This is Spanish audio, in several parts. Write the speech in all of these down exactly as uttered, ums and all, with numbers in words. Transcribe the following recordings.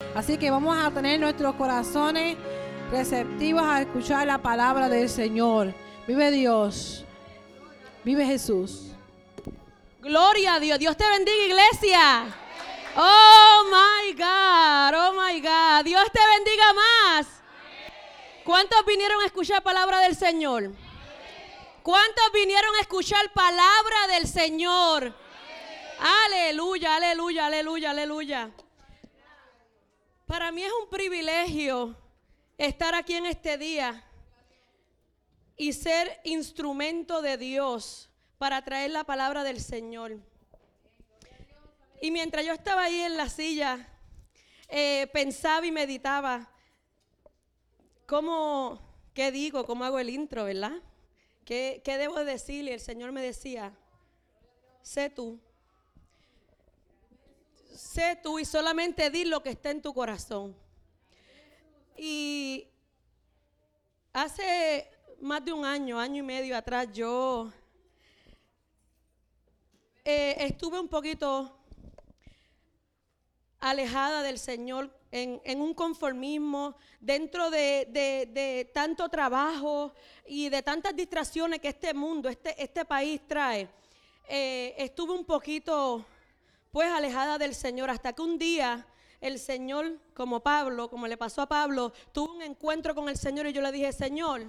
Así que vamos a tener nuestros corazones receptivos a escuchar la palabra del Señor. Vive Dios. Vive Jesús. Gloria a Dios. Dios te bendiga, iglesia. Oh my God, oh my God. Dios te bendiga más. ¿Cuántos vinieron a escuchar palabra del Señor? ¿Cuántos vinieron a escuchar palabra del Señor? Aleluya, aleluya, aleluya, aleluya. Para mí es un privilegio estar aquí en este día y ser instrumento de Dios para traer la palabra del Señor. Y mientras yo estaba ahí en la silla, eh, pensaba y meditaba, ¿cómo, qué digo? ¿Cómo hago el intro, verdad? ¿Qué, qué debo decir? Y el Señor me decía, sé tú. Sé tú y solamente di lo que está en tu corazón. Y hace más de un año, año y medio atrás, yo eh, estuve un poquito alejada del Señor, en, en un conformismo, dentro de, de, de tanto trabajo y de tantas distracciones que este mundo, este, este país trae. Eh, estuve un poquito, pues, alejada del Señor, hasta que un día el Señor, como Pablo, como le pasó a Pablo, tuvo un encuentro con el Señor y yo le dije, Señor,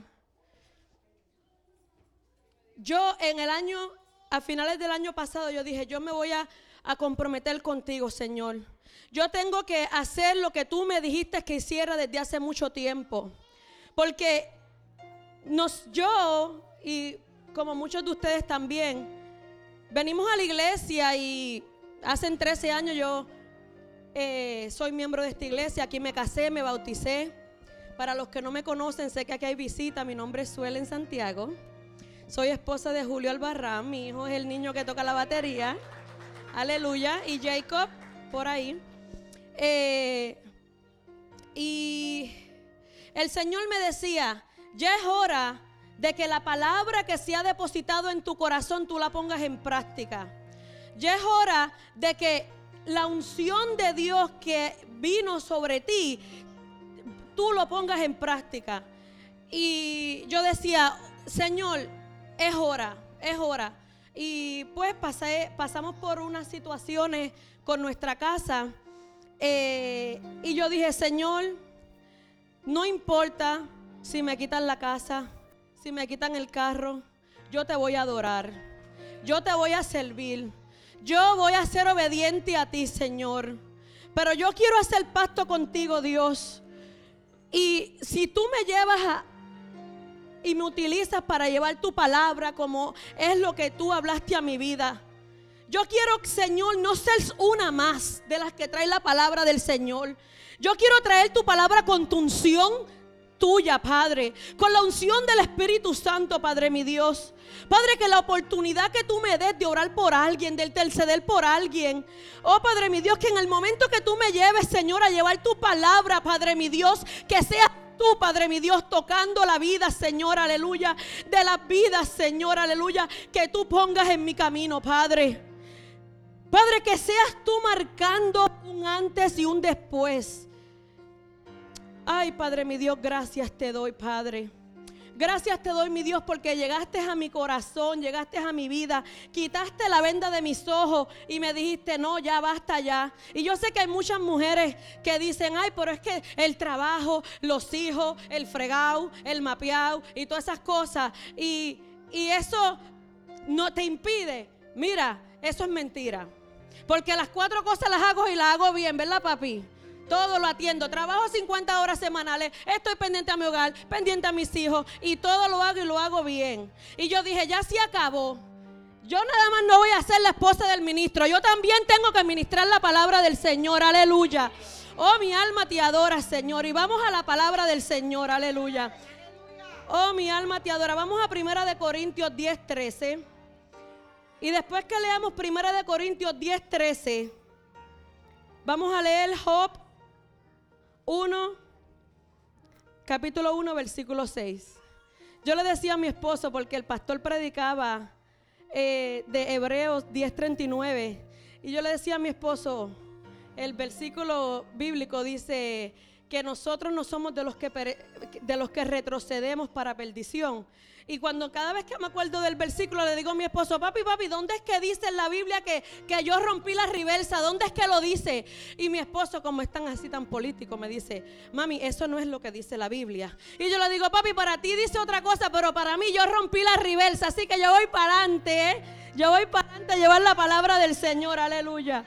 yo en el año, a finales del año pasado, yo dije, yo me voy a, a comprometer contigo, Señor. Yo tengo que hacer lo que tú me dijiste que hiciera desde hace mucho tiempo. Porque nos, yo, y como muchos de ustedes también, venimos a la iglesia y hace trece años yo eh, soy miembro de esta iglesia. Aquí me casé, me bauticé. Para los que no me conocen, sé que aquí hay visita. Mi nombre es Suelen Santiago. Soy esposa de Julio Albarrán. Mi hijo es el niño que toca la batería. Aleluya. Y Jacob, por ahí. Eh, y el Señor me decía, ya es hora de que la palabra que se ha depositado en tu corazón tú la pongas en práctica. Ya es hora de que la unción de Dios que vino sobre ti, tú lo pongas en práctica. Y yo decía, Señor, es hora, es hora. Y pues pasé, pasamos por unas situaciones con nuestra casa. Eh, y yo dije, Señor, no importa si me quitan la casa, si me quitan el carro, yo te voy a adorar, yo te voy a servir, yo voy a ser obediente a ti, Señor. Pero yo quiero hacer pacto contigo, Dios. Y si tú me llevas a, y me utilizas para llevar tu palabra como es lo que tú hablaste a mi vida, yo quiero, Señor, no ser una más de las que trae la palabra del Señor. Yo quiero traer tu palabra con tu unción tuya, Padre, con la unción del Espíritu Santo, Padre mi Dios. Padre, que la oportunidad que tú me des de orar por alguien, de interceder por alguien, oh Padre mi Dios, que en el momento que tú me lleves, Señor, a llevar tu palabra, Padre mi Dios, que sea tú, Padre mi Dios, tocando la vida, Señor, aleluya, de las vidas, Señor, aleluya, que tú pongas en mi camino, Padre. Padre, que seas tú marcando un antes y un después. Ay, Padre mi Dios, gracias te doy, Padre. Gracias te doy, mi Dios, porque llegaste a mi corazón, llegaste a mi vida, quitaste la venda de mis ojos y me dijiste, no, ya basta ya. Y yo sé que hay muchas mujeres que dicen, ay, pero es que el trabajo, los hijos, el fregado, el mapeado y todas esas cosas. Y, y eso no te impide. Mira, eso es mentira. Porque las cuatro cosas las hago y las hago bien, ¿verdad, papi? Todo lo atiendo, trabajo cincuenta horas semanales, estoy pendiente a mi hogar, pendiente a mis hijos y todo lo hago y lo hago bien. Y yo dije, ya se acabó. Yo nada más no voy a ser la esposa del ministro, yo también tengo que ministrar la palabra del Señor, aleluya. Oh, mi alma te adora, Señor. Y vamos a la palabra del Señor, aleluya. Oh, mi alma te adora. Vamos a Primera de Corintios diez, trece. Y después que leamos Primera de Corintios diez, trece, vamos a leer Job uno, capítulo uno, versículo seis. Yo le decía a mi esposo, porque el pastor predicaba eh, de Hebreos diez, treinta y nueve, y yo le decía a mi esposo, el versículo bíblico dice que nosotros no somos de los que, pere, de los que retrocedemos para perdición. Y cuando cada vez que me acuerdo del versículo le digo a mi esposo, papi, papi, ¿dónde es que dice en la Biblia que, que yo rompí la reversa? ¿Dónde es que lo dice? Y mi esposo, como es tan así tan político, me dice, mami, eso no es lo que dice la Biblia. Y yo le digo, papi, para ti dice otra cosa, pero para mí yo rompí la reversa, así que yo voy para adelante, ¿eh? Yo voy para adelante a llevar la palabra del Señor, aleluya.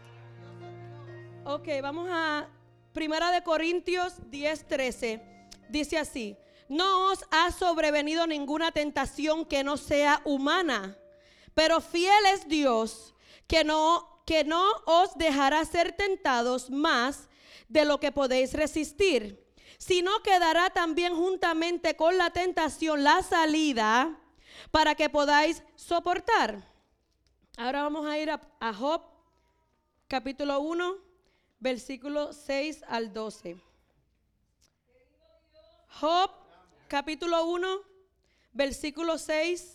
Ok, vamos a Primera de Corintios diez, trece. Dice así: no os ha sobrevenido ninguna tentación que no sea humana, pero fiel es Dios, que no, que no os dejará ser tentados más de lo que podéis resistir, sino que dará también juntamente con la tentación la salida para que podáis soportar. Ahora vamos a ir a, a Job, capítulo uno, versículo seis al doce. Job, capítulo uno, versículo seis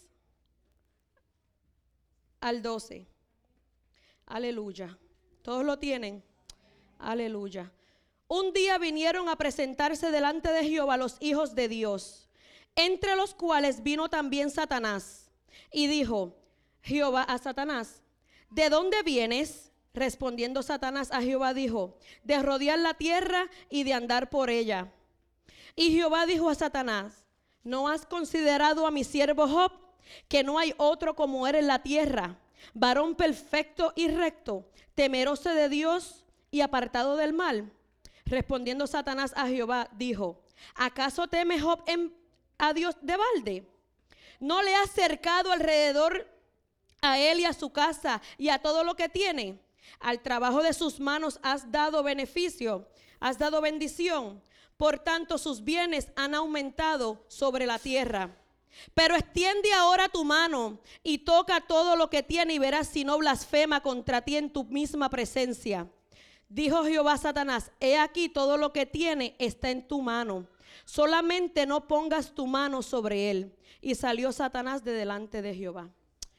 al doce. Aleluya. ¿Todos lo tienen? Aleluya. Un día vinieron a presentarse delante de Jehová los hijos de Dios, entre los cuales vino también Satanás. Y dijo Jehová a Satanás, ¿de dónde vienes? Respondiendo Satanás a Jehová dijo, de rodear la tierra y de andar por ella. Y Jehová dijo a Satanás, ¿no has considerado a mi siervo Job, que no hay otro como él en la tierra, varón perfecto y recto, temeroso de Dios y apartado del mal? Respondiendo Satanás a Jehová dijo, ¿acaso teme Job en, a Dios de balde? ¿No le has cercado alrededor a él y a su casa y a todo lo que tiene? Al trabajo de sus manos has dado beneficio, has dado bendición. Por tanto, sus bienes han aumentado sobre la tierra. Pero extiende ahora tu mano y toca todo lo que tiene y verás si no blasfema contra ti en tu misma presencia. Dijo Jehová a Satanás, he aquí todo lo que tiene está en tu mano. Solamente no pongas tu mano sobre él. Y salió Satanás de delante de Jehová.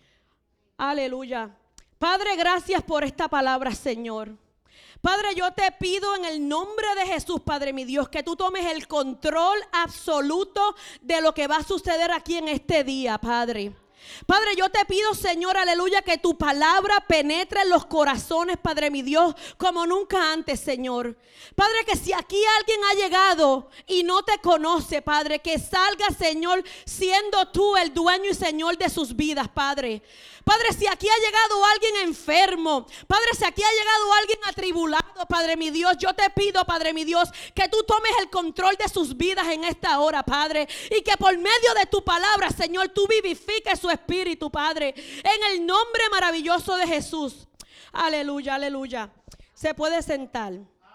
Aleluya. Padre, gracias por esta palabra, Señor. Padre, yo te pido en el nombre de Jesús, Padre mi Dios, que tú tomes el control absoluto de lo que va a suceder aquí en este día, Padre. Padre, yo te pido, Señor, aleluya, que tu palabra penetre en los corazones, Padre mi Dios, como nunca antes, Señor. Padre, que si aquí alguien ha llegado y no te conoce, Padre, que salga, Señor, siendo tú el dueño y Señor de sus vidas, Padre. Padre, si aquí ha llegado alguien enfermo, Padre, si aquí ha llegado alguien atribulado, Padre mi Dios, yo te pido, Padre mi Dios, que tú tomes el control de sus vidas en esta hora, Padre, y que por medio de tu palabra, Señor, tú vivifiques su espíritu, Padre, en el nombre maravilloso de Jesús. Aleluya, aleluya. Se puede sentar.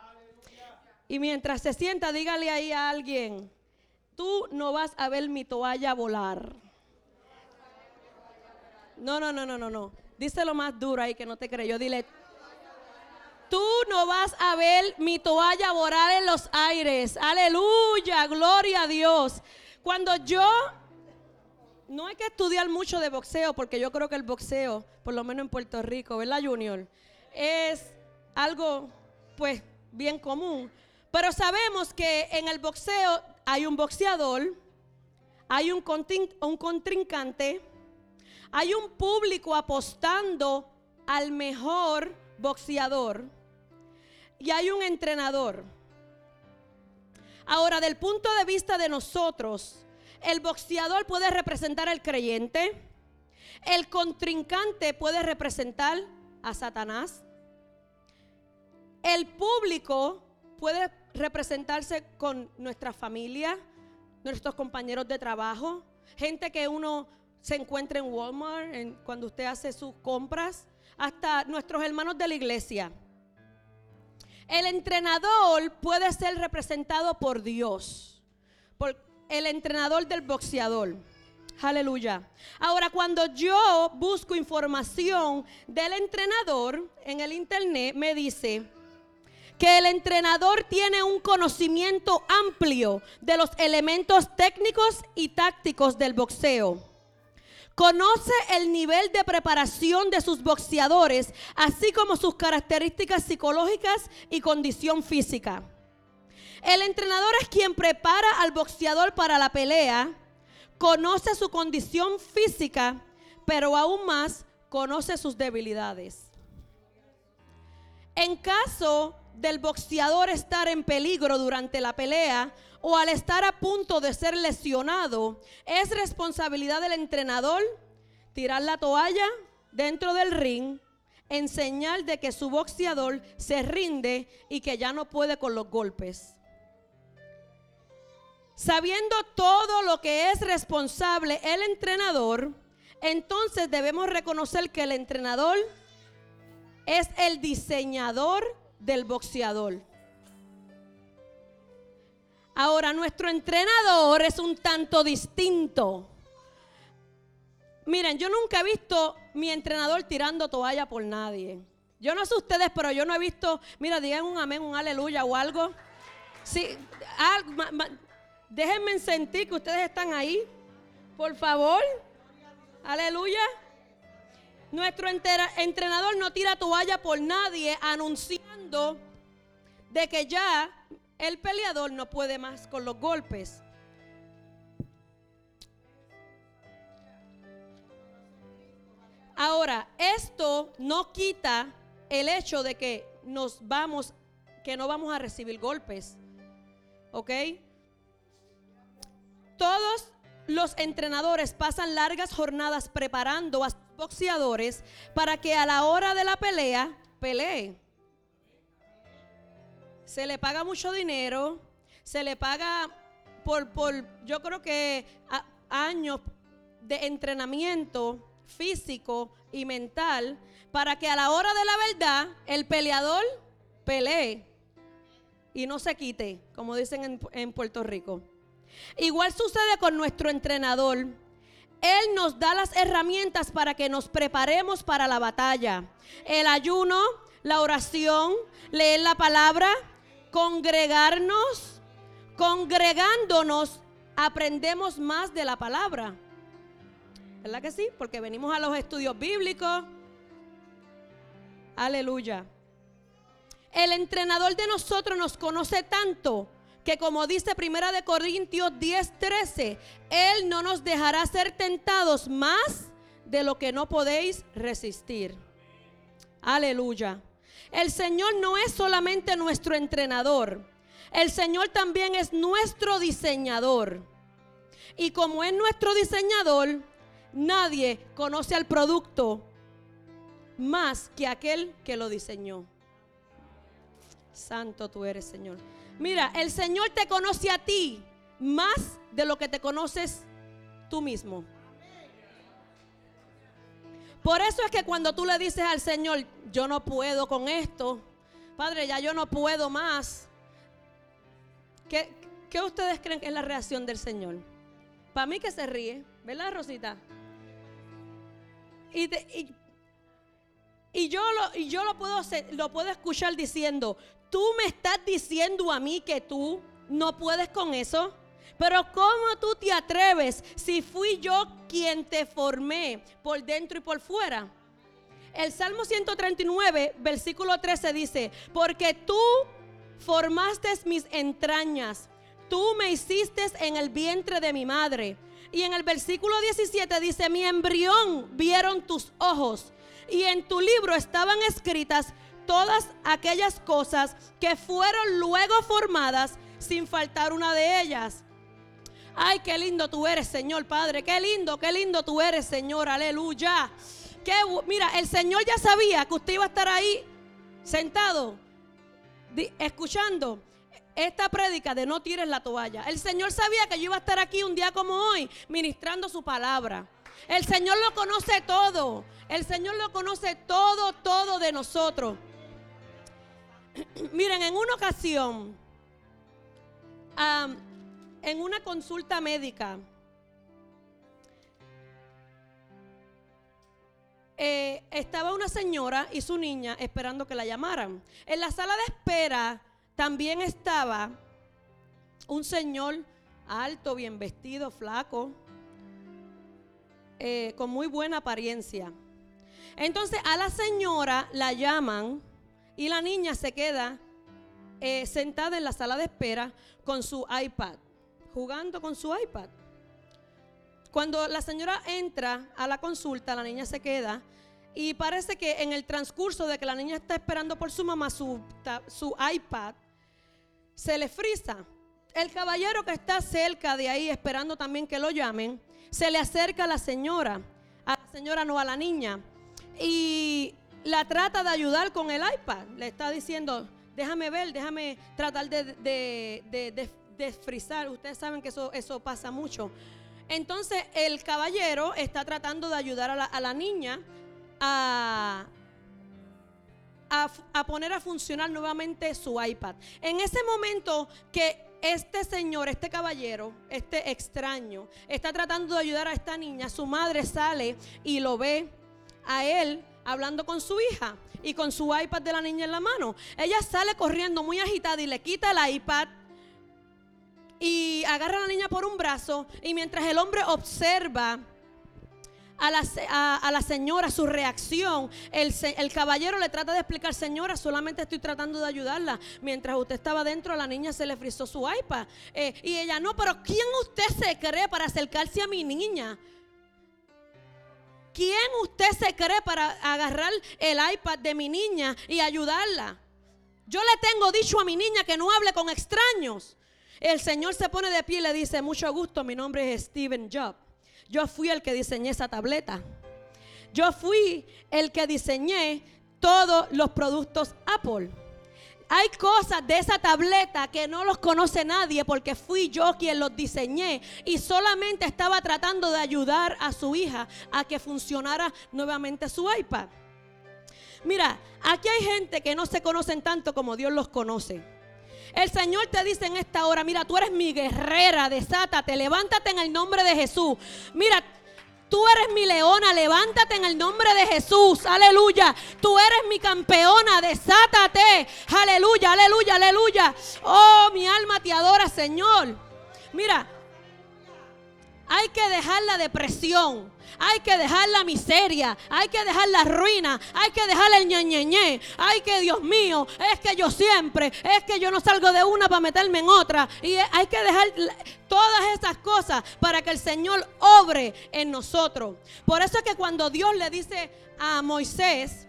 Y mientras se sienta, dígale ahí a alguien, tú no vas a ver mi toalla volar. No, no, no, no, no, no. Díselo más duro ahí que no te creyó. Dile, tú no vas a ver mi toalla volar en los aires. Aleluya, gloria a Dios. Cuando yo, no hay que estudiar mucho de boxeo, porque yo creo que el boxeo, por lo menos en Puerto Rico, ¿verdad, Junior? Es algo, pues, bien común. Pero sabemos que en el boxeo hay un boxeador, hay un, contin- un contrincante, hay un público apostando al mejor boxeador y hay un entrenador. Ahora, del punto de vista de nosotros, el boxeador puede representar al creyente, el contrincante puede representar a Satanás, el público puede representarse con nuestra familia, nuestros compañeros de trabajo, gente que uno se encuentra en Walmart, en, cuando usted hace sus compras, hasta nuestros hermanos de la iglesia. El entrenador puede ser representado por Dios, por el entrenador del boxeador. Aleluya. Ahora, cuando yo busco información del entrenador en el internet, me dice que el entrenador tiene un conocimiento amplio de los elementos técnicos y tácticos del boxeo. Conoce el nivel de preparación de sus boxeadores, así como sus características psicológicas y condición física. El entrenador es quien prepara al boxeador para la pelea, conoce su condición física, pero aún más conoce sus debilidades. En caso del boxeador estar en peligro durante la pelea o al estar a punto de ser lesionado, es responsabilidad del entrenador tirar la toalla dentro del ring en señal de que su boxeador se rinde y que ya no puede con los golpes. Sabiendo todo lo que es responsable el entrenador, entonces debemos reconocer que el entrenador es el diseñador del boxeador. Ahora, nuestro entrenador es un tanto distinto. Miren, yo nunca he visto mi entrenador tirando toalla por nadie. Yo no sé ustedes, pero yo no he visto, mira, digan un amén, un aleluya o algo. Sí, ah, ma, ma, déjenme sentir que ustedes están ahí, por favor. Aleluya. Nuestro entrenador no tira toalla por nadie, anunciando de que ya el peleador no puede más con los golpes. Ahora, esto no quita el hecho de que nos vamos, que no vamos a recibir golpes, ¿ok? Todos los entrenadores pasan largas jornadas preparando a sus boxeadores para que a la hora de la pelea pelee. Se le paga mucho dinero, se le paga por, por yo creo que a, años de entrenamiento físico y mental para que a la hora de la verdad el peleador pelee y no se quite, como dicen en, en Puerto Rico. Igual sucede con nuestro entrenador. Él nos da las herramientas para que nos preparemos para la batalla. El ayuno, la oración, leer la palabra, congregarnos. Congregándonos aprendemos más de la palabra. ¿Verdad que sí? Porque venimos a los estudios bíblicos. Aleluya. El entrenador de nosotros nos conoce tanto que, como dice Primera de Corintios diez, trece, Él no nos dejará ser tentados más de lo que no podéis resistir. Aleluya. El Señor no es solamente nuestro entrenador. El Señor también es nuestro diseñador. Y como es nuestro diseñador, nadie conoce al producto más que aquel que lo diseñó. Santo tú eres, Señor. Mira, el Señor te conoce a ti más de lo que te conoces tú mismo. Por eso es que cuando tú le dices al Señor, yo no puedo con esto, Padre, ya yo no puedo más. ¿Qué, qué ustedes creen que es la reacción del Señor? Para mí que se ríe, ¿verdad, Rosita? Y, de, y, y yo, lo, y yo lo, puedo hacer, lo puedo escuchar diciendo, tú me estás diciendo a mí que tú no puedes con eso. Pero ¿cómo tú te atreves si fui yo quien te formé por dentro y por fuera? El Salmo ciento treinta y nueve, versículo trece dice, porque tú formaste mis entrañas, tú me hiciste en el vientre de mi madre. Y en el versículo diecisiete dice, mi embrión vieron tus ojos y en tu libro estaban escritas todas aquellas cosas que fueron luego formadas sin faltar una de ellas. Ay, qué lindo tú eres, Señor Padre, qué lindo, qué lindo tú eres, Señor, aleluya. Qué, mira, el Señor ya sabía que usted iba a estar ahí sentado di, escuchando esta prédica de no tires la toalla. El Señor sabía que yo iba a estar aquí un día como hoy ministrando su palabra. El Señor lo conoce todo. El Señor lo conoce todo, todo de nosotros. Miren, en una ocasión, um, en una consulta médica, eh, estaba una señora y su niña esperando que la llamaran. En la sala de espera también estaba un señor alto, bien vestido, flaco. eh, con muy buena apariencia. Entonces a la señora la llaman y la niña se queda eh, sentada en la sala de espera con su iPad, jugando con su iPad. Cuando la señora entra a la consulta, la niña se queda y parece que en el transcurso de que la niña está esperando por su mamá, su, su iPad se le frisa. El caballero que está cerca de ahí esperando también que lo llamen, se le acerca a la señora, a la señora no, a la niña, y la trata de ayudar con el iPad. Le está diciendo, déjame ver, déjame tratar de, de, de, de, de frizar. Ustedes saben que eso, eso pasa mucho. Entonces el caballero está tratando de ayudar a la, a la niña a, a, a poner a funcionar nuevamente su iPad. En ese momento que este señor, este caballero, este extraño, está tratando de ayudar a esta niña, su madre sale y lo ve a él hablando con su hija y con su iPad de la niña en la mano. Ella sale corriendo muy agitada y le quita el iPad y agarra a la niña por un brazo, y mientras el hombre observa a la, a, a la señora su reacción, el, el caballero le trata de explicar, señora, solamente estoy tratando de ayudarla. Mientras usted estaba dentro, a la niña se le frizó su iPad. Eh, y ella, no, pero ¿quién usted se cree para acercarse a mi niña? ¿Quién usted se cree para agarrar el iPad de mi niña y ayudarla? Yo le tengo dicho a mi niña que no hable con extraños. El Señor se pone de pie y le dice, mucho gusto, mi nombre es Steven Jobs. Yo fui el que diseñé esa tableta. Yo fui el que diseñé todos los productos Apple. Hay cosas de esa tableta que no los conoce nadie porque fui yo quien los diseñé y solamente estaba tratando de ayudar a su hija a que funcionara nuevamente su iPad. Mira, aquí hay gente que no se conocen tanto como Dios los conoce. El Señor te dice en esta hora, mira, tú eres mi guerrera, desátate, levántate en el nombre de Jesús. Mira, tú eres mi leona, levántate en el nombre de Jesús, aleluya. Tú eres mi campeona, desátate, aleluya, aleluya, aleluya. Oh, mi alma te adora, Señor. Mira, hay que dejar la depresión, hay que dejar la miseria, hay que dejar la ruina, hay que dejar el ñeñeñe. Ay, que Dios mío, es que yo siempre, es que yo no salgo de una para meterme en otra. Y hay que dejar todas esas cosas para que el Señor obre en nosotros. Por eso es que cuando Dios le dice a Moisés,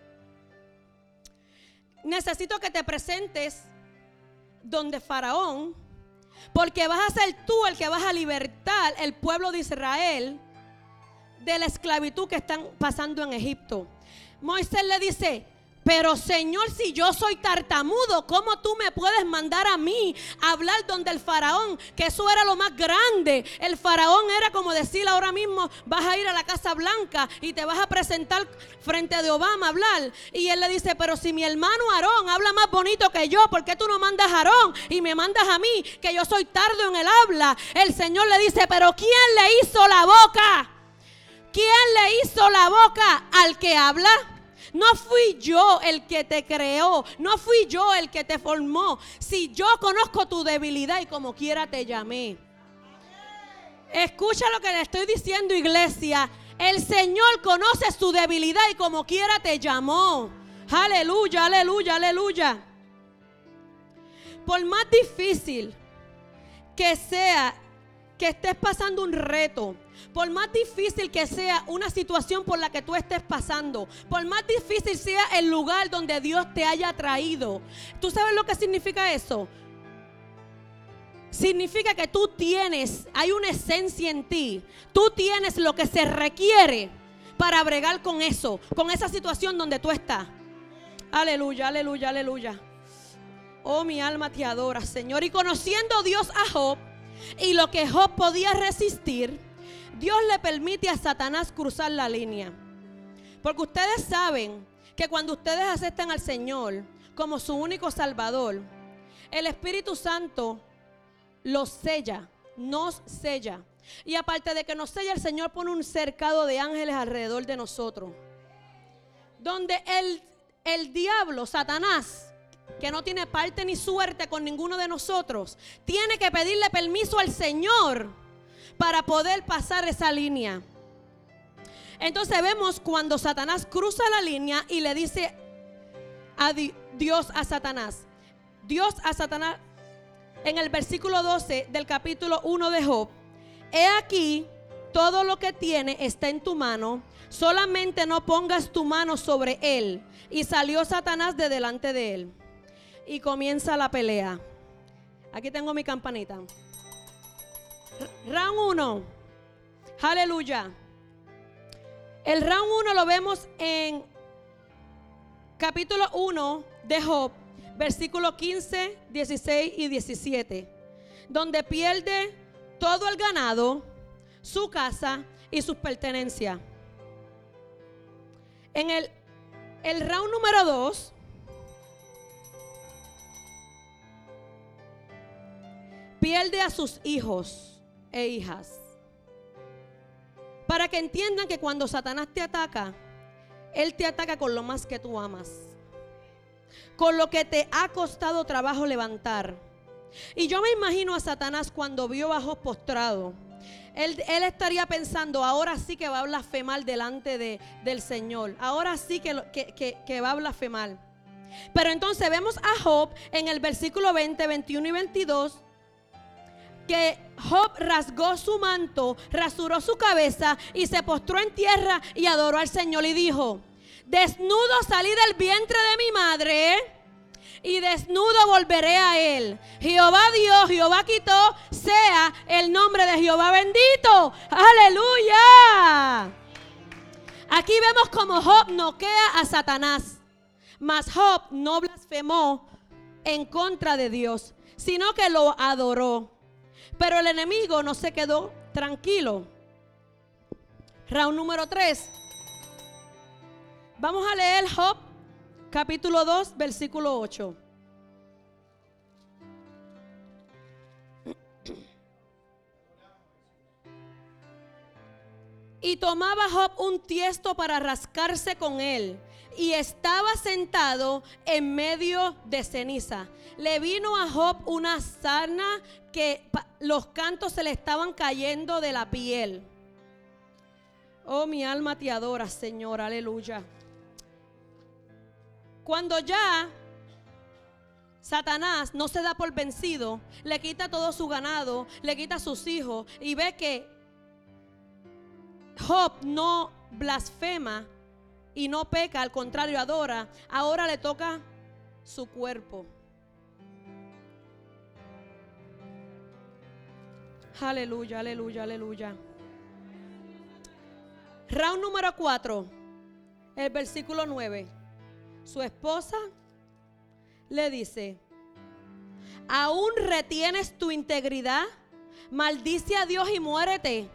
necesito que te presentes donde Faraón, porque vas a ser tú el que vas a libertar el pueblo de Israel de la esclavitud que están pasando en Egipto. Moisés le dice, pero Señor, si yo soy tartamudo, ¿cómo tú me puedes mandar a mí a hablar donde el faraón? Que eso era lo más grande. El faraón era como decir ahora mismo, vas a ir a la Casa Blanca y te vas a presentar frente de Obama a hablar. Y él le dice, pero si mi hermano Aarón habla más bonito que yo, ¿por qué tú no mandas a Aarón y me mandas a mí, que yo soy tardo en el habla? El Señor le dice, pero ¿quién le hizo la boca? ¿Quién le hizo la boca al que habla? No fui yo el que te creó, no fui yo el que te formó. Si yo conozco tu debilidad y como quiera te llamé. Escucha lo que le estoy diciendo, iglesia. El Señor conoce su debilidad y como quiera te llamó. Aleluya, aleluya, aleluya. Por más difícil que sea que estés pasando un reto, por más difícil que sea una situación por la que tú estés pasando, por más difícil sea el lugar donde Dios te haya traído, ¿tú sabes lo que significa eso? Significa que tú tienes, hay una esencia en ti, tú tienes lo que se requiere para bregar con eso, con esa situación donde tú estás. Aleluya, aleluya, aleluya. Oh, mi alma te adora, Señor. Y conociendo Dios a Job y lo que Job podía resistir, Dios le permite a Satanás cruzar la línea. Porque ustedes saben que cuando ustedes aceptan al Señor como su único Salvador, el Espíritu Santo los sella, nos sella. Y aparte de que nos sella, el Señor pone un cercado de ángeles alrededor de nosotros. Donde el, el diablo, Satanás, que no tiene parte ni suerte con ninguno de nosotros, tiene que pedirle permiso al Señor para poder pasar esa línea. Entonces vemos cuando Satanás cruza la línea y le dice a Dios a Satanás. Dios a Satanás en el versículo doce del capítulo uno de Job. He aquí, todo lo que tiene está en tu mano, solamente no pongas tu mano sobre él. Y salió Satanás de delante de él. Y comienza la pelea. Aquí tengo mi campanita. Round uno. Aleluya. El round uno lo vemos en capítulo uno de Job, versículos quince, dieciséis y diecisiete, donde pierde todo el ganado, su casa y sus pertenencias. En el, el round número dos, pierde a sus hijos e hijas. Para que entiendan que cuando Satanás te ataca, él te ataca con lo más que tú amas, con lo que te ha costado trabajo levantar. Y yo me imagino a Satanás cuando vio a Job postrado. Él, él estaría pensando, ahora sí que va a blasfemar delante de, del Señor. Ahora sí que, que, que, que va a blasfemar. Pero entonces vemos a Job en el versículo veinte, veintiuno y veintidós. Que Job rasgó su manto, rasuró su cabeza y se postró en tierra y adoró al Señor y dijo: desnudo salí del vientre de mi madre y desnudo volveré a él. Jehová dio, Jehová quitó, sea el nombre de Jehová bendito. Aleluya. Aquí vemos como Job noquea a Satanás, mas Job no blasfemó en contra de Dios, sino que lo adoró. Pero el enemigo no se quedó tranquilo. Round número tres. Vamos a leer Job capítulo dos, versículo ocho. Y tomaba Job un tiesto para rascarse con él, y estaba sentado en medio de ceniza. Le vino a Job una sarna que los cantos se le estaban cayendo de la piel. Oh, mi alma te adora, Señor, aleluya. Cuando ya Satanás no se da por vencido, le quita todo su ganado, le quita a sus hijos y ve que Job no blasfema y no peca, al contrario adora, ahora le toca su cuerpo. Aleluya, aleluya, aleluya. Round número cuatro, el versículo nueve. Su esposa le dice: ¿aún retienes tu integridad? Maldice a Dios y muérete.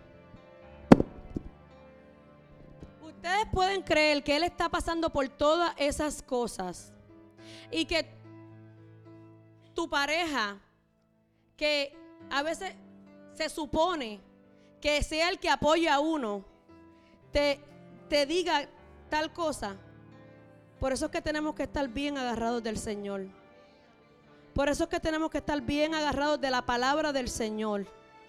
Ustedes pueden creer que él está pasando por todas esas cosas y que tu pareja, que a veces se supone que sea el que apoya a uno, te, te diga tal cosa. Por eso es que tenemos que estar bien agarrados del Señor. Por eso es que tenemos que estar bien agarrados de la palabra del Señor.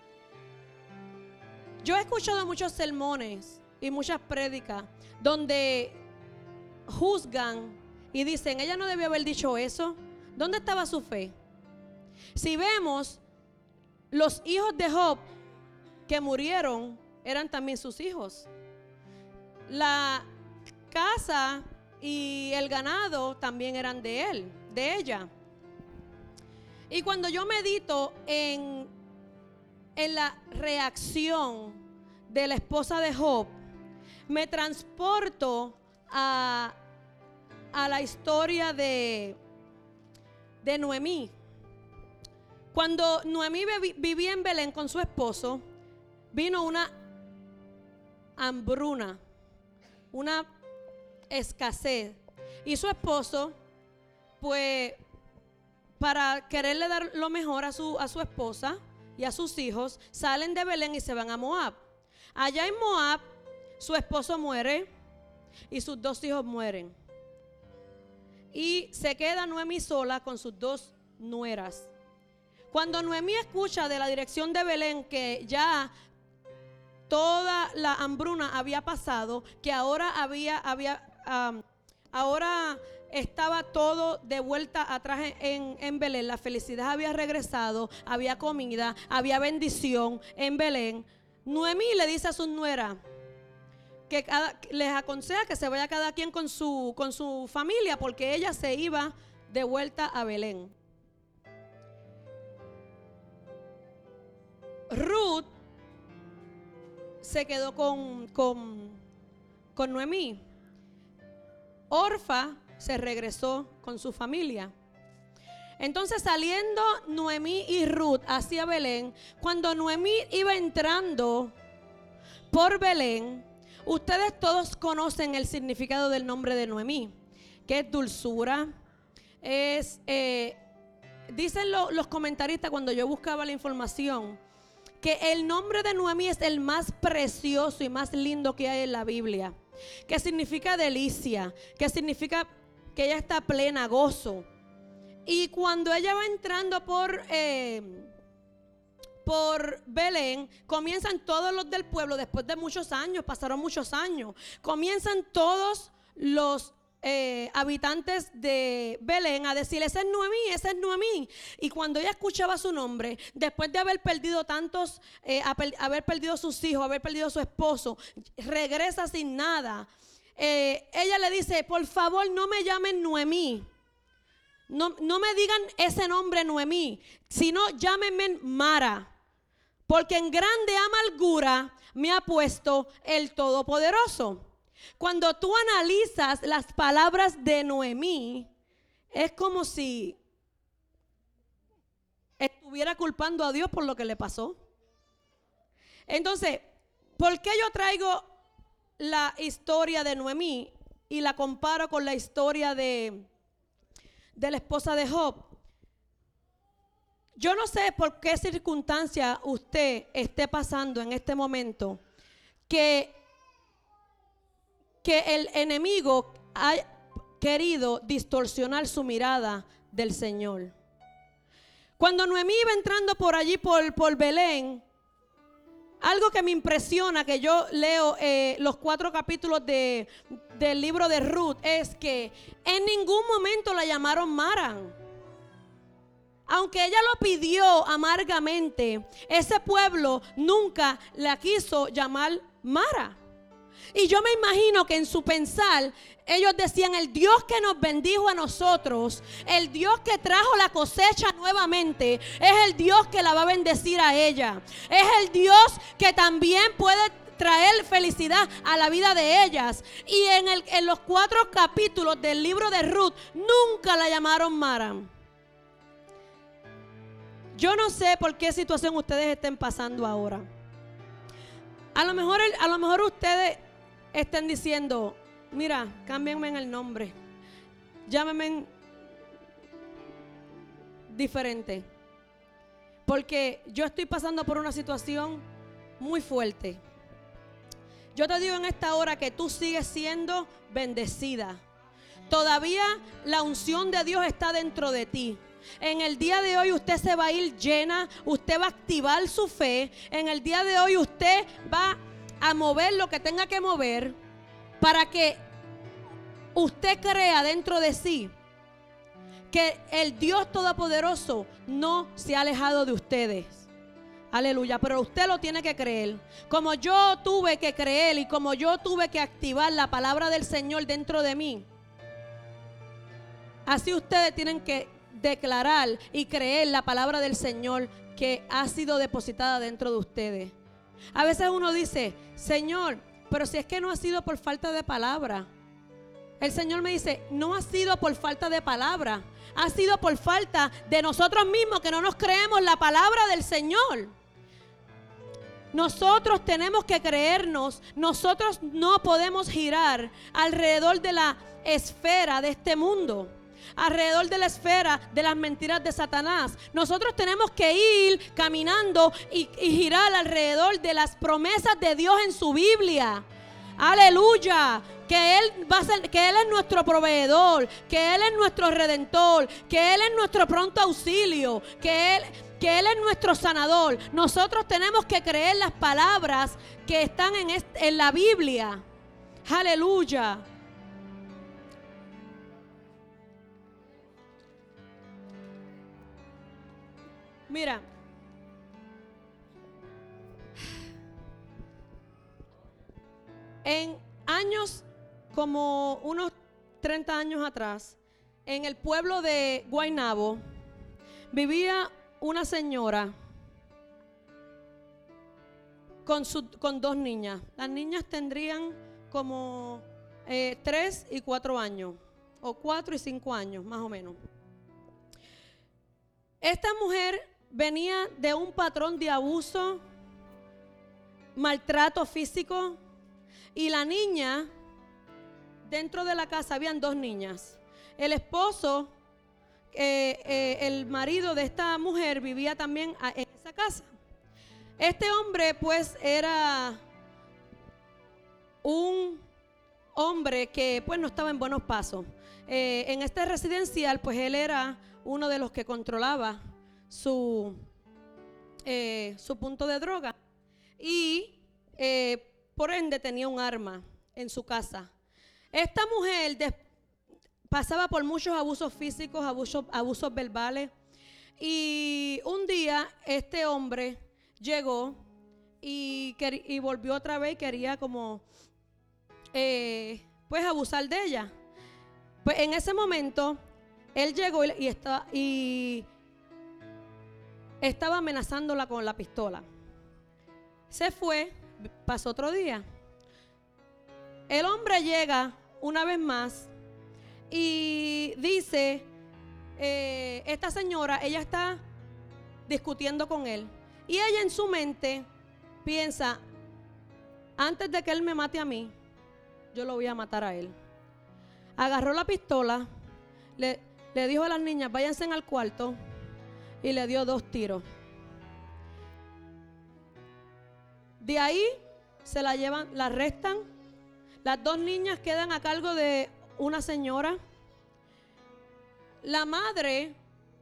Yo he escuchado muchos sermones y muchas prédicas donde juzgan y dicen: ella no debió haber dicho eso. ¿Dónde estaba su fe? Si vemos, los hijos de Job que murieron eran también sus hijos. La casa y el ganado también eran de él, de ella. Y cuando yo medito en, en la reacción de la esposa de Job, me transporto a, a la historia de, de Noemí. Cuando Noemí vivía en Belén con su esposo, vino una hambruna, una escasez. Y su esposo, pues, para quererle dar lo mejor a su, a su esposa y a sus hijos, salen de Belén y se van a Moab. Allá en Moab, su esposo muere y sus dos hijos mueren. Y se queda Noemí sola con sus dos nueras. Cuando Noemí escucha de la dirección de Belén que ya toda la hambruna había pasado, que ahora había, había, um, ahora estaba todo de vuelta atrás en, en Belén. La felicidad había regresado, había comida, había bendición en Belén. Noemí le dice a su nuera que cada, les aconseja que se vaya cada quien con su, con su familia, porque ella se iba de vuelta a Belén. Ruth se quedó con, con, con Noemí. Orfa se regresó con su familia. Entonces, saliendo Noemí y Ruth hacia Belén, cuando Noemí iba entrando por Belén, ustedes todos conocen el significado del nombre de Noemí, que es dulzura. Es, eh, dicen lo, los comentaristas cuando yo buscaba la información, que el nombre de Noemí es el más precioso y más lindo que hay en la Biblia, que significa delicia, que significa que ella está plena, gozo. Y cuando ella va entrando por, eh, por Belén, comienzan todos los del pueblo, después de muchos años, pasaron muchos años, comienzan todos los Eh, habitantes de Belén a decir: ese es Noemí, ese es Noemí. Y cuando ella escuchaba su nombre, después de haber perdido tantos, eh, haber perdido sus hijos, haber perdido su esposo, regresa sin nada. Eh, ella le dice: por favor, no me llamen Noemí, no, no me digan ese nombre Noemí, sino llámenme Mara, porque en grande amargura me ha puesto el Todopoderoso. Cuando tú analizas las palabras de Noemí, es como si estuviera culpando a Dios por lo que le pasó. Entonces, ¿por qué yo traigo la historia de Noemí y la comparo con la historia de, de la esposa de Job? Yo no sé por qué circunstancia usted esté pasando en este momento que que el enemigo ha querido distorsionar su mirada del Señor. Cuando Noemí iba entrando por allí, por, por Belén, algo que me impresiona, que yo leo eh, los cuatro capítulos de, del libro de Ruth, es que en ningún momento la llamaron Mara. Aunque ella lo pidió amargamente, ese pueblo nunca la quiso llamar Mara. Y yo me imagino que en su pensar ellos decían: el Dios que nos bendijo a nosotros, el Dios que trajo la cosecha nuevamente, es el Dios que la va a bendecir a ella. Es el Dios que también puede traer felicidad a la vida de ellas. Y en, el, en los cuatro capítulos del libro de Ruth nunca la llamaron Mara. Yo no sé por qué situación ustedes estén pasando ahora. A lo mejor, a lo mejor ustedes estén diciendo: mira, cámbienme en el nombre, llámenme diferente, porque yo estoy pasando por una situación muy fuerte. Yo te digo en esta hora que tú sigues siendo bendecida. Todavía la unción de Dios está dentro de ti. En el día de hoy usted se va a ir llena, usted va a activar su fe. En el día de hoy usted va a mover lo que tenga que mover para que usted crea dentro de sí que el Dios Todopoderoso no se ha alejado de ustedes. Aleluya, pero usted lo tiene que creer. Como yo tuve que creer y como yo tuve que activar la palabra del Señor dentro de mí, así ustedes tienen que declarar y creer la palabra del Señor que ha sido depositada dentro de ustedes. A veces uno dice: Señor, pero si es que no ha sido por falta de palabra. El Señor me dice: no ha sido por falta de palabra, ha sido por falta de nosotros mismos, que no nos creemos la palabra del Señor. Nosotros tenemos que creernos. Nosotros no podemos girar alrededor de la esfera de este mundo, alrededor de la esfera de las mentiras de Satanás. Nosotros tenemos que ir caminando y, y girar alrededor de las promesas de Dios en su Biblia, Aleluya. Que Él va a ser, que Él es nuestro proveedor, que Él es nuestro redentor, que Él es nuestro pronto auxilio, que Él, que Él es nuestro sanador. Nosotros tenemos que creer las palabras que están en, este, en la Biblia. Aleluya. Mira. En años, como unos treinta años atrás, en el pueblo de Guaynabo, vivía una señora con, su, con dos niñas. Las niñas tendrían como eh, tres y cuatro años, o cuatro y cinco años, más o menos. Esta mujer venía de un patrón de abuso, maltrato físico, y la niña, dentro de la casa habían dos niñas. El esposo, eh, eh, el marido de esta mujer vivía también en esa casa. Este hombre pues era un hombre que pues no estaba en buenos pasos. Eh, en este residencial pues él era uno de los que controlaba su, eh, su punto de droga. Y eh, por ende tenía un arma en su casa. Esta mujer de, pasaba por muchos abusos físicos, abusos, abusos verbales. Y un día este hombre llegó y, y volvió otra vez y quería como eh, pues abusar de ella. Pues en ese momento él llegó y, y, estaba, y estaba amenazándola con la pistola. Se fue. Pasó otro día. El hombre llega una vez más y dice, eh, esta señora, ella está discutiendo con él. Y ella en su mente piensa, antes de que él me mate a mí, yo lo voy a matar a él. Agarró la pistola, le, le dijo a las niñas, váyanse al cuarto, y le dio dos tiros. De ahí se la llevan, la arrestan. Las dos niñas quedan a cargo de una señora. La madre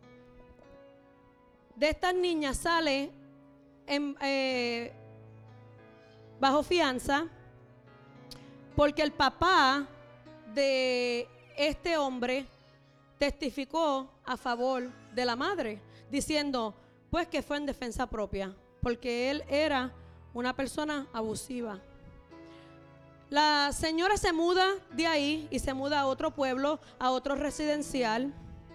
de estas niñas sale en, eh, bajo fianza porque el papá de este hombre testificó a favor de la madre, diciendo pues que fue en defensa propia, porque él era una persona abusiva. La señora se muda de ahí y se muda a otro pueblo, a otro residencial.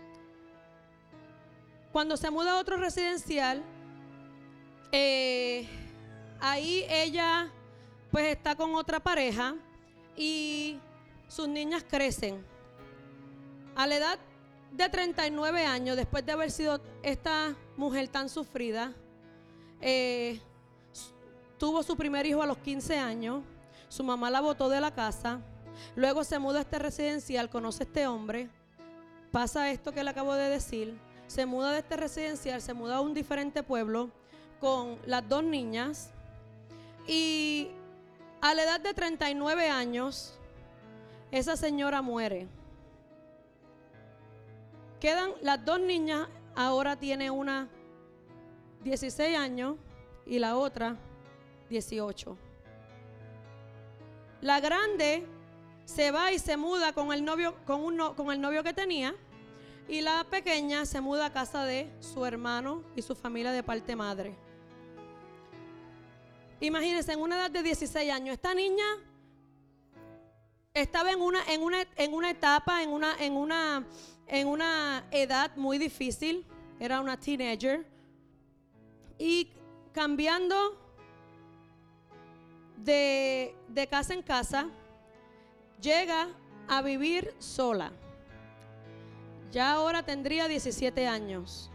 Cuando se muda a otro residencial, eh, ahí ella pues está con otra pareja y sus niñas crecen. A la edad de treinta y nueve años, después de haber sido esta mujer tan sufrida, eh, tuvo su primer hijo a los quince años. Su mamá la botó de la casa. Luego se muda a este residencial, conoce a este hombre. Pasa esto que le acabo de decir. Se muda de este residencial, se muda a un diferente pueblo con las dos niñas. Y a la edad de treinta y nueve años, esa señora muere. Quedan las dos niñas, ahora tiene una dieciséis años y la otra dieciocho. La grande se va y se muda con el novio, con un no, con el novio que tenía, y la pequeña se muda a casa de su hermano y su familia de parte madre. Imagínense, en una edad de dieciséis años, esta niña estaba en una, en una, en una etapa, en una, en una, en una edad muy difícil. Era una teenager. Y cambiando de, de casa en casa, llega a vivir sola. Ya ahora tendría diecisiete años.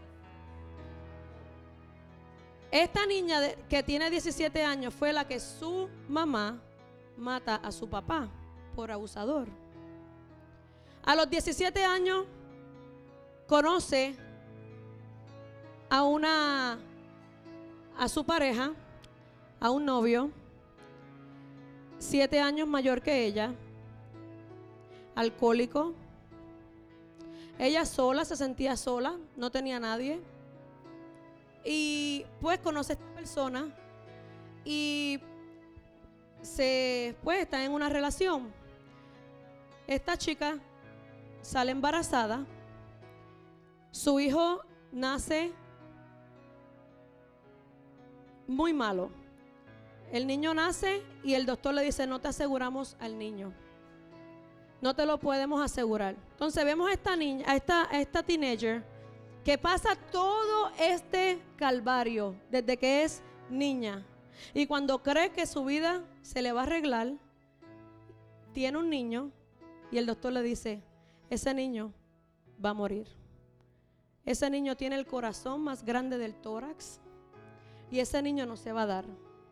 Esta niña de, que tiene diecisiete años fue la que su mamá mata a su papá por abusador. A los diecisiete años conoce a una a su pareja, a un novio. siete años mayor que ella, alcohólico. Ella sola, se sentía sola, no tenía nadie. Y pues conoce a esta persona y se, pues está en una relación. Esta chica sale embarazada. Su hijo nace muy malo. El niño nace y el doctor le dice: no te aseguramos al niño, no te lo podemos asegurar. Entonces vemos a esta niña, a esta, a esta teenager que pasa todo este calvario desde que es niña, y cuando cree que su vida se le va a arreglar, tiene un niño y el doctor le dice: ese niño va a morir. Ese niño tiene el corazón más grande del tórax y ese niño no se va a dar.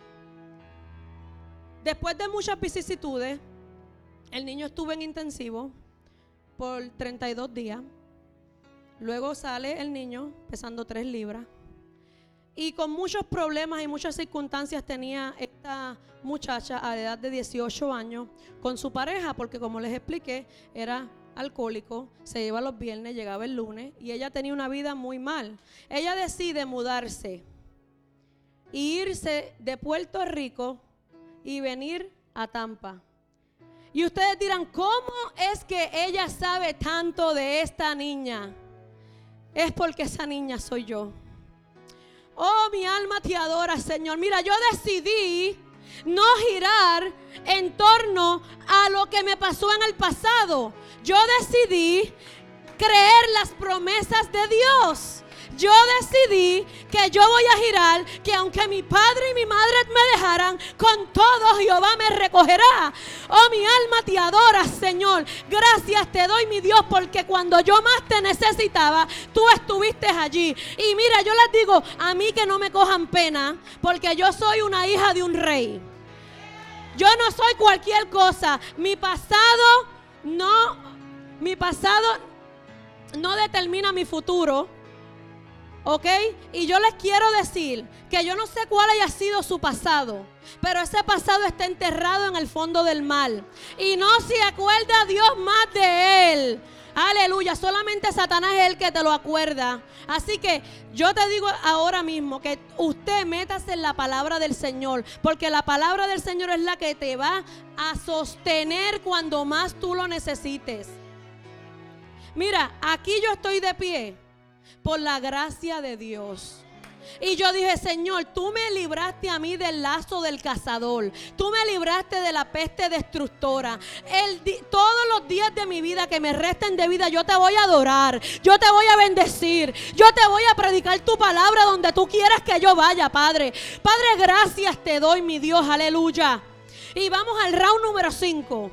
Después de muchas vicisitudes, el niño estuvo en intensivo por treinta y dos días. Luego sale el niño pesando tres libras. Y con muchos problemas y muchas circunstancias tenía esta muchacha a la edad de dieciocho años con su pareja, porque como les expliqué, era alcohólico, se iba los viernes, llegaba el lunes y ella tenía una vida muy mal. Ella decide mudarse e irse de Puerto Rico y venir a Tampa. Y ustedes dirán: ¿cómo es que ella sabe tanto de esta niña? Es porque esa niña soy yo. Oh, mi alma te adora, Señor. Mira, yo decidí no girar en torno a lo que me pasó en el pasado. Yo decidí creer las promesas de Dios. Yo decidí que yo voy a girar, que aunque mi padre y mi madre me dejaran, con todo Jehová me recogerá. Oh, mi alma te adora, Señor. Gracias te doy, mi Dios, porque cuando yo más te necesitaba, tú estuviste allí. Y mira, yo les digo, a mí que no me cojan pena, porque yo soy una hija de un rey. Yo no soy cualquier cosa. Mi pasado no, mi pasado no determina mi futuro. ¿Ok? Y yo les quiero decir que yo no sé cuál haya sido su pasado, pero ese pasado está enterrado en el fondo del mar y no se acuerda Dios más de él. Aleluya, solamente Satanás es el que te lo acuerda. Así que yo te digo ahora mismo que usted métase en la palabra del Señor, porque la palabra del Señor es la que te va a sostener cuando más tú lo necesites. Mira, aquí yo estoy de pie por la gracia de Dios. Y yo dije: Señor, tú me libraste a mí del lazo del cazador. Tú me libraste de la peste destructora. El di- todos los días de mi vida que me resten de vida, yo te voy a adorar. Yo te voy a bendecir. Yo te voy a predicar tu palabra donde tú quieras que yo vaya, Padre. Padre, gracias te doy, mi Dios. Aleluya. Y vamos al round número cinco.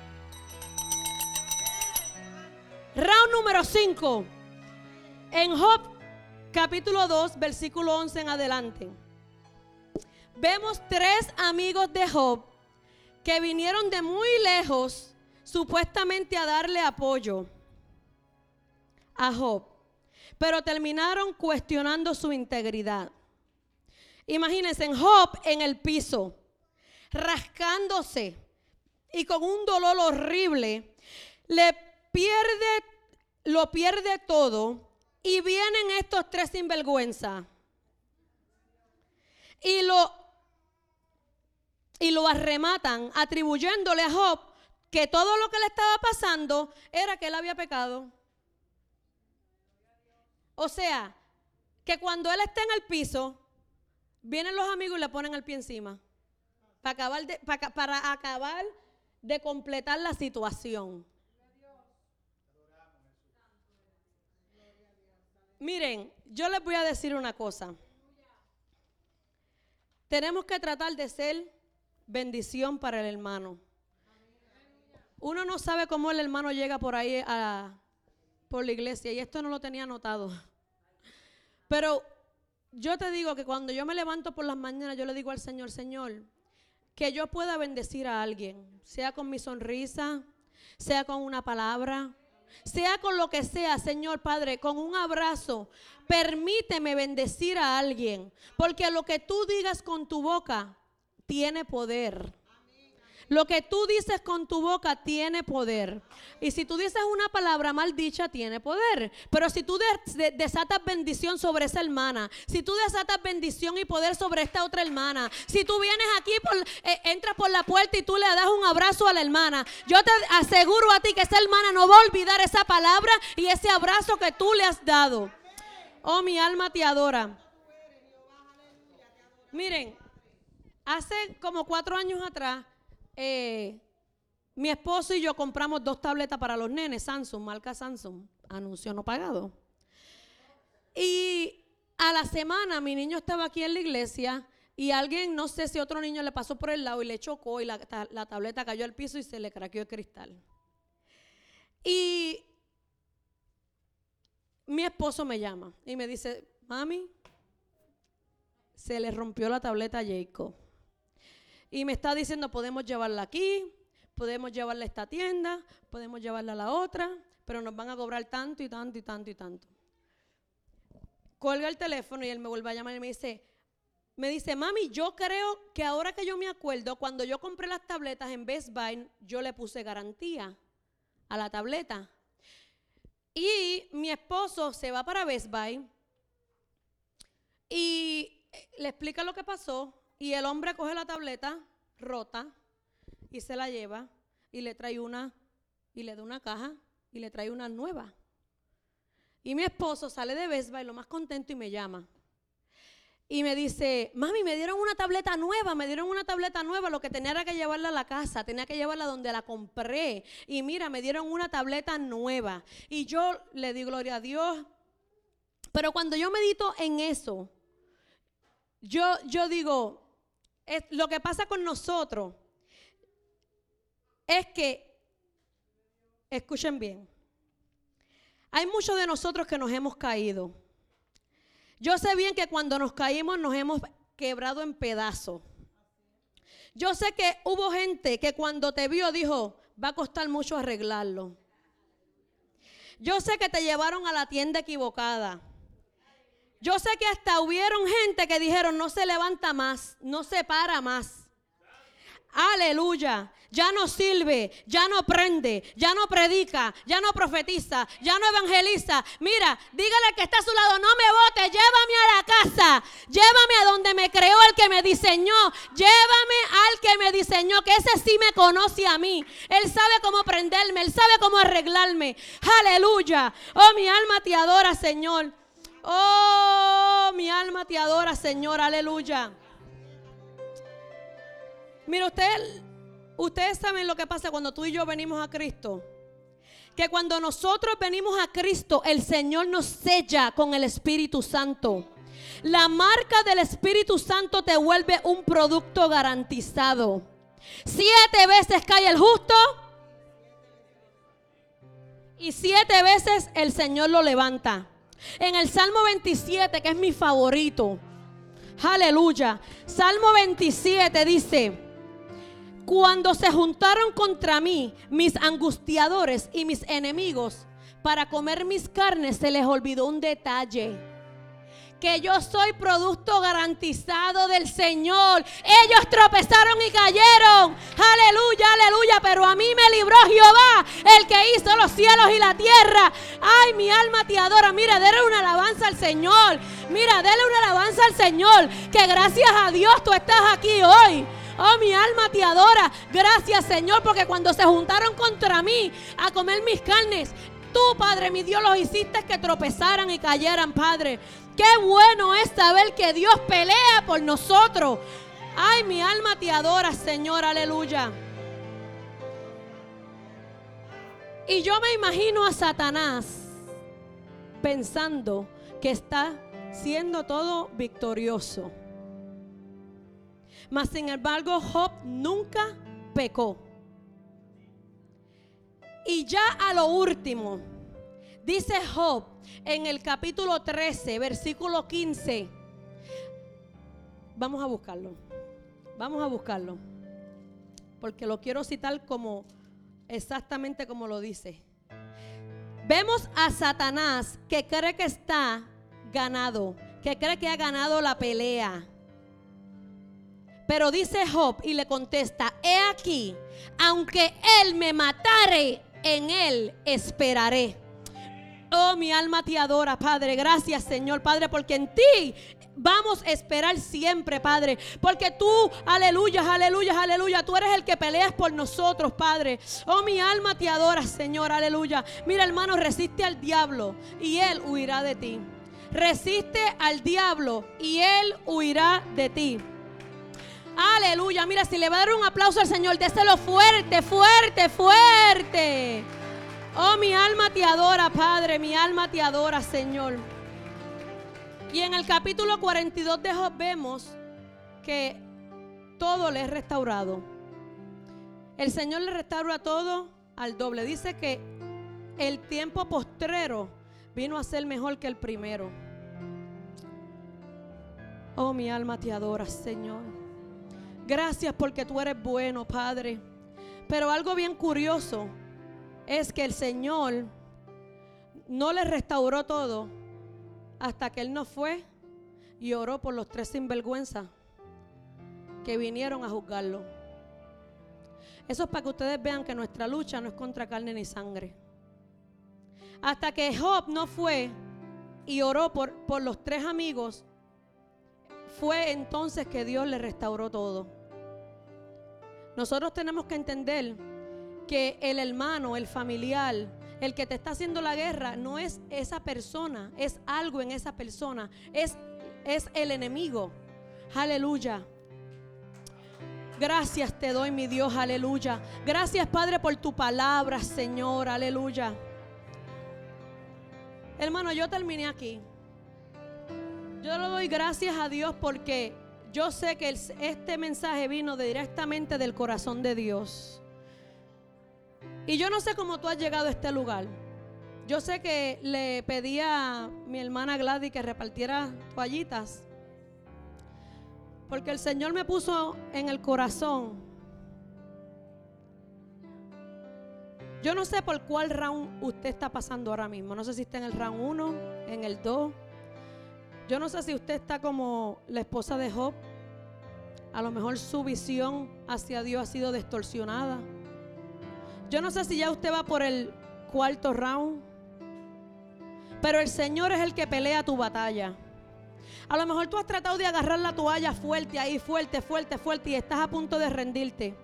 Round número cinco. En Job capítulo dos, versículo once en adelante, vemos tres amigos de Job que vinieron de muy lejos supuestamente a darle apoyo a Job, pero terminaron cuestionando su integridad. Imagínense, en Job en el piso, rascándose y con un dolor horrible, le pierde, lo pierde todo. Y vienen estos tres sinvergüenza y lo, y lo arrematan, atribuyéndole a Job que todo lo que le estaba pasando era que él había pecado. O sea, que cuando él está en el piso, vienen los amigos y le ponen el pie encima para acabar de, para, para acabar de completar la situación. Miren, yo les voy a decir una cosa. Tenemos que tratar de ser bendición para el hermano. Uno no sabe cómo el hermano llega por ahí a, por la iglesia, y esto no lo tenía anotado. Pero yo te digo que cuando yo me levanto por las mañanas, yo le digo al Señor: Señor, que yo pueda bendecir a alguien, sea con mi sonrisa, sea con una palabra, sea con lo que sea, Señor Padre, con un abrazo. Permíteme bendecir a alguien, porque lo que tú digas con tu boca tiene poder. Lo que tú dices con tu boca tiene poder. Y si tú dices una palabra mal dicha, tiene poder. Pero si tú de, de, desatas bendición sobre esa hermana, si tú desatas bendición y poder sobre esta otra hermana, si tú vienes aquí, por, eh, entras por la puerta y tú le das un abrazo a la hermana, yo te aseguro a ti que esa hermana no va a olvidar esa palabra y ese abrazo que tú le has dado. Oh, mi alma te adora. Miren, hace como cuatro años atrás, Eh, mi esposo y yo compramos dos tabletas para los nenes, Samsung, marca Samsung, anuncio no pagado. Y a la semana mi niño estaba aquí en la iglesia y alguien, no sé si otro niño le pasó por el lado y le chocó y la, la tableta cayó al piso y se le craqueó el cristal. Y mi esposo me llama y me dice, mami, se le rompió la tableta a Jacob. Y me está diciendo, podemos llevarla aquí, podemos llevarla a esta tienda, podemos llevarla a la otra, pero nos van a cobrar tanto y tanto y tanto y tanto. Cuelga el teléfono y él me vuelve a llamar y me dice, me dice, mami, yo creo que ahora que yo me acuerdo, cuando yo compré las tabletas en Best Buy, yo le puse garantía a la tableta. Y mi esposo se va para Best Buy y le explica lo que pasó. Y el hombre coge la tableta rota y se la lleva y le trae una y le da una caja y le trae una nueva. Y mi esposo sale de Best Buy lo más contento y me llama. Y me dice, mami, me dieron una tableta nueva, me dieron una tableta nueva, lo que tenía era que llevarla a la casa, tenía que llevarla donde la compré. Y mira, me dieron una tableta nueva. Y yo le di gloria a Dios. Pero cuando yo medito en eso, yo, yo digo, es, lo que pasa con nosotros es que, escuchen bien, hay muchos de nosotros que nos hemos caído. Yo sé bien que cuando nos caímos nos hemos quebrado en pedazos. Yo sé que hubo gente que cuando te vio dijo, va a costar mucho arreglarlo. Yo sé que te llevaron a la tienda equivocada. Yo sé que hasta hubieron gente que dijeron, no se levanta más, no se para más. Aleluya. Ya no sirve, ya no prende, ya no predica, ya no profetiza, ya no evangeliza. Mira, dígale al que está a su lado, no me bote, llévame a la casa, llévame a donde me creó el que me diseñó, llévame al que me diseñó, que ese sí me conoce a mí. Él sabe cómo prenderme, él sabe cómo arreglarme. Aleluya. Oh, mi alma te adora, Señor. Oh, mi alma te adora, Señor. Aleluya. Mira, usted, ustedes saben lo que pasa cuando tú y yo venimos a Cristo. Que cuando nosotros venimos a Cristo, el Señor nos sella con el Espíritu Santo. La marca del Espíritu Santo te vuelve un producto garantizado. Siete veces cae el justo y siete veces el Señor lo levanta. En el Salmo veintisiete, que es mi favorito, aleluya, Salmo veintisiete dice, cuando se juntaron contra mí mis angustiadores y mis enemigos para comer mis carnes, se les olvidó un detalle: que yo soy producto garantizado del Señor. Ellos tropezaron y cayeron, aleluya, aleluya, pero a mí me libró Jehová, el que hizo los cielos y la tierra. Ay, mi alma te adora. Mira, dele una alabanza al Señor. Mira, dele una alabanza al Señor, que gracias a Dios tú estás aquí hoy. Oh, mi alma te adora. Gracias, Señor, porque cuando se juntaron contra mí a comer mis carnes, tú, Padre, mi Dios, los hiciste que tropezaran y cayeran, Padre. Qué bueno es saber que Dios pelea por nosotros. Ay, mi alma te adora, Señor, aleluya. Y yo me imagino a Satanás pensando que está siendo todo victorioso. Mas sin embargo, Job nunca pecó. Y ya a lo último, dice Job en el capítulo trece, versículo quince. Vamos a buscarlo. Vamos a buscarlo. Porque lo quiero citar como exactamente como lo dice. Vemos a Satanás que cree que está ganado, que cree que ha ganado la pelea. Pero dice Job y le contesta: he aquí, aunque él me matare, en él esperaré. Oh, mi alma te adora, Padre. Gracias, Señor, Padre, porque en ti vamos a esperar siempre, Padre. Porque tú, aleluya, aleluya, aleluya, tú eres el que peleas por nosotros, Padre. Oh, mi alma te adora, Señor, aleluya. Mira, hermano, resiste al diablo y él huirá de ti. Resiste al diablo y él huirá de ti. Aleluya. Mira, si le va a dar un aplauso al Señor, déselo fuerte, fuerte, fuerte. Oh, mi alma te adora, Padre. Mi alma te adora, Señor. Y en el capítulo cuarenta y dos de Job vemos que todo le es restaurado. El Señor le restaura todo al doble. Dice que el tiempo postrero vino a ser mejor que el primero. Oh, mi alma te adora, Señor. Gracias porque tú eres bueno, Padre. Pero algo bien curioso es que el Señor no le restauró todo hasta que Él no fue y oró por los tres sinvergüenzas que vinieron a juzgarlo. Eso es para que ustedes vean que nuestra lucha no es contra carne ni sangre. Hasta que Job no fue y oró por, por los tres amigos, fue entonces que Dios le restauró todo. Nosotros tenemos que entender que el hermano, el familiar, el que te está haciendo la guerra, no es esa persona, es algo en esa persona, es, es el enemigo. Aleluya. Gracias te doy, mi Dios, aleluya. Gracias, Padre, por tu palabra, Señor, aleluya. Hermano, yo terminé aquí. Yo le doy gracias a Dios porque yo sé que el, este mensaje vino de, directamente del corazón de Dios. Y yo no sé cómo tú has llegado a este lugar. Yo sé que le pedí a mi hermana Gladys que repartiera toallitas, porque el Señor me puso en el corazón. Yo no sé por cuál round usted está pasando ahora mismo. No sé si está en el round uno, en el dos. Yo no sé si usted está como la esposa de Job. A lo mejor su visión hacia Dios ha sido distorsionada. Yo no sé si ya usted va por el cuarto round. Pero el Señor es el que pelea tu batalla. A lo mejor tú has tratado de agarrar la toalla fuerte ahí, fuerte, fuerte, fuerte, y estás a punto de rendirte.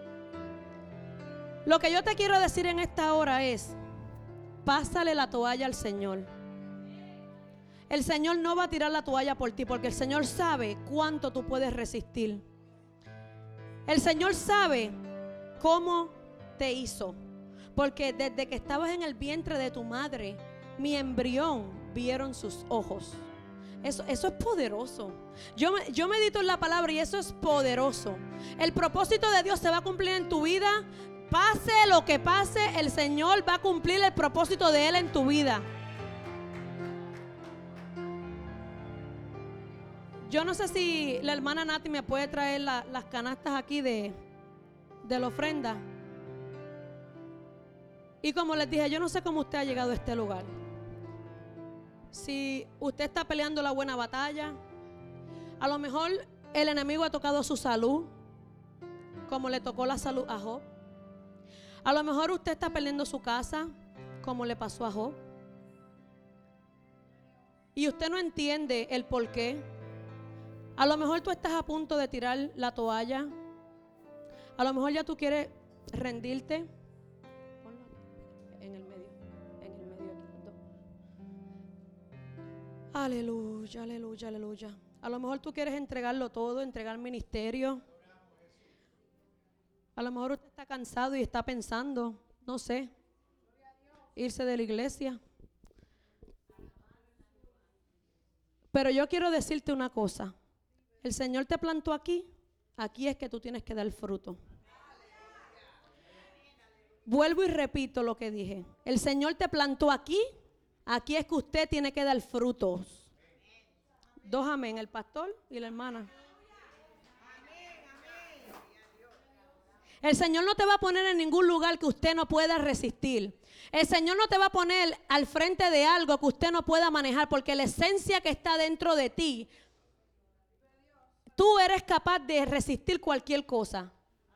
Lo que yo te quiero decir en esta hora es: pásale la toalla al Señor. El Señor no va a tirar la toalla por ti, porque el Señor sabe cuánto tú puedes resistir. El Señor sabe cómo te hizo, porque desde que estabas en el vientre de tu madre, mi embrión vieron sus ojos. Eso, eso es poderoso. Yo, yo medito en la palabra y eso es poderoso. El propósito de Dios se va a cumplir en tu vida. Pase lo que pase, el Señor va a cumplir el propósito de Él en tu vida. Yo no sé si la hermana Nati me puede traer la, las canastas aquí de, de la ofrenda. Y como les dije, yo no sé cómo usted ha llegado a este lugar. Si usted está peleando la buena batalla, a lo mejor el enemigo ha tocado su salud, como le tocó la salud a Job. A lo mejor usted está perdiendo su casa, como le pasó a Job. Y usted no entiende el por qué. A lo mejor tú estás a punto de tirar la toalla. A lo mejor ya tú quieres rendirte. Ponlo en el medio, en el medio aquí. Aleluya, aleluya, aleluya. A lo mejor tú quieres entregarlo todo, entregar ministerio. A lo mejor usted está cansado y está pensando, no sé, irse de la iglesia. Pero yo quiero decirte una cosa. El Señor te plantó aquí. Aquí es que tú tienes que dar fruto. Vuelvo y repito lo que dije. El Señor te plantó aquí. Aquí es que usted tiene que dar frutos. Dos amén, el pastor y la hermana. El Señor no te va a poner en ningún lugar que usted no pueda resistir. El Señor no te va a poner al frente de algo que usted no pueda manejar, porque la esencia que está dentro de ti tú eres capaz de resistir cualquier cosa.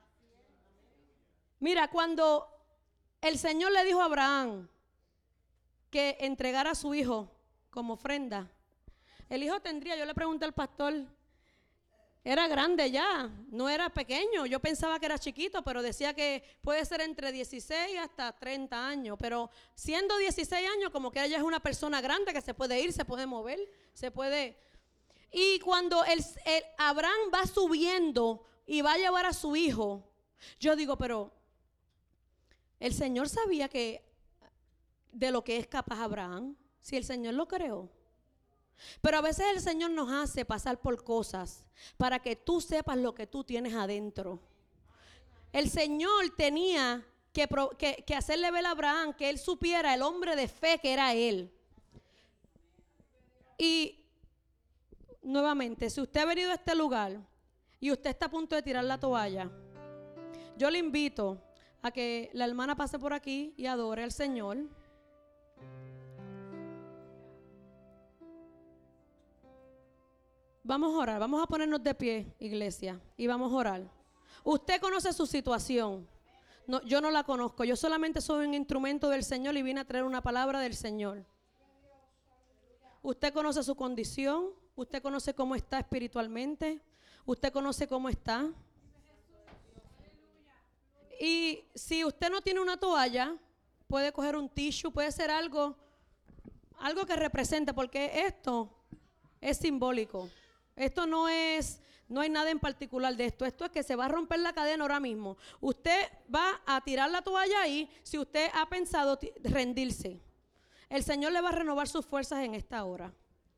Mira, cuando el Señor le dijo a Abraham que entregara a su hijo como ofrenda, el hijo tendría, yo le pregunté al pastor, era grande ya, no era pequeño. Yo pensaba que era chiquito, pero decía que puede ser entre dieciséis hasta treinta años. Pero siendo dieciséis años, como que ella es una persona grande que se puede ir, se puede mover, se puede. Y cuando el, el Abraham va subiendo y va a llevar a su hijo, yo digo, pero el Señor sabía que de lo que es capaz Abraham, si el Señor lo creó. Pero a veces el Señor nos hace pasar por cosas para que tú sepas lo que tú tienes adentro. El Señor tenía que, que, que hacerle ver a Abraham que él supiera el hombre de fe que era él. Y nuevamente, si usted ha venido a este lugar y usted está a punto de tirar la toalla, yo le invito a que la hermana pase por aquí y adore al Señor. Vamos a orar, vamos a ponernos de pie, iglesia, y vamos a orar. Usted conoce su situación. No, yo no la conozco, yo solamente soy un instrumento del Señor y vine a traer una palabra del Señor. Usted conoce su condición, usted conoce cómo está espiritualmente, usted conoce cómo está. Y si usted no tiene una toalla, puede coger un tissue, puede ser algo, algo que represente, porque esto es simbólico. Esto no es, no hay nada en particular de esto. Esto es que se va a romper la cadena ahora mismo. Usted va a tirar la toalla ahí si usted ha pensado rendirse. El Señor le va a renovar sus fuerzas en esta hora.